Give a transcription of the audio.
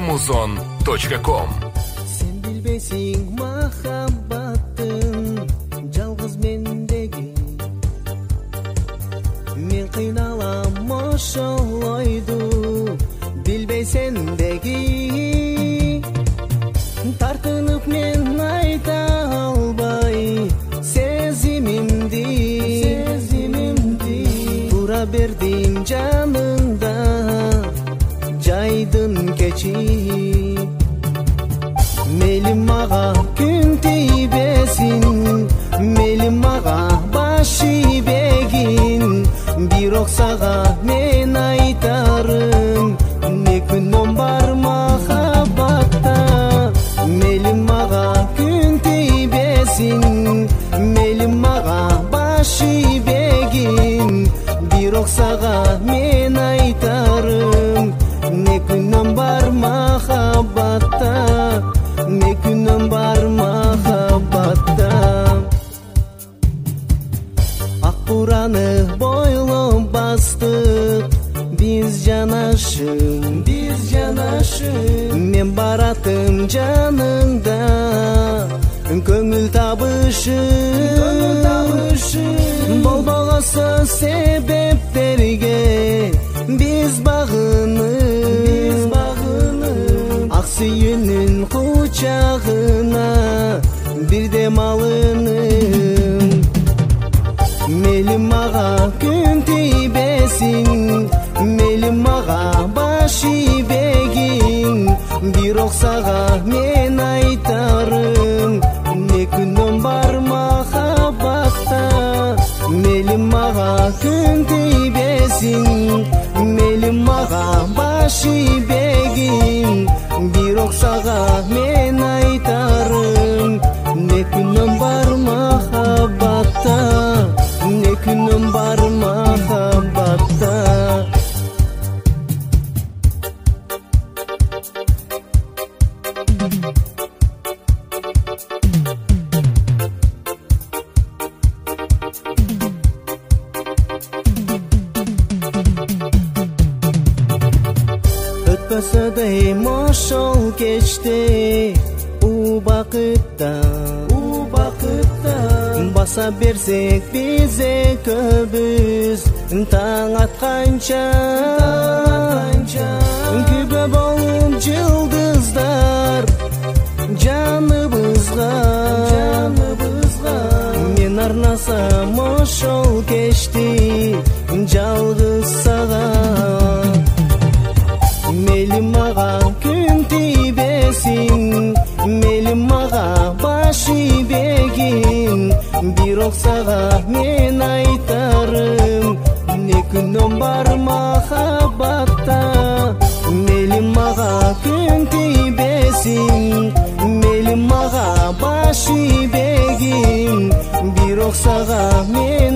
amazon.com. Sen bilbesing mahabbatin жалгыз mendegi. Men qiynalam ошолойду bilbesendegi. Тартынып мен айта албай сезимимди. Тура бердим жаныңда жайдын кечи. Мейли мага күн тийбесин, мейли мага баш ийбегин. Бирок сага мен айтарым, не күнөм бар махаббатта. Мейли мага күн тийбесин, мейли мага баш ийбегин. Бирок сага мен айтарым, не күнөм бар махаббатта. Ne günüm var mahabbatta. Akburanı boylum bastık, biz canaşım. Men baratım canında, köngül tabışım. Bolbogası sebeplerge biz bağınıp, Aksiyünün kucağına bir dem alınım. Melim mağa gün teybesin, melim mağa baş ibegin. Bir oksağa men aytarım, ne günüm var mahabbatta. Melim mağa gün teybesin, melim mağa baş ibegin. Bir oksağa men aytarım, ne günüm var mahabbatta. Ne günüm var mahabbatta. Ötmösödeyim ошол кечте, у бакытта. Баса берсек биз экөөбүз таң атканча. Күбө болуп жылдыздар жаныбызга. Мен арнасам ошол кечти жалгыз сага. Мейли мага күн тийбесин, мейли мага баш ийбегин. Бирок сага мен айтарым, не күнөм бар махаббатта. Мейли мага күн тийбесин, мейли мага баш ийбегин. Бирок сага мен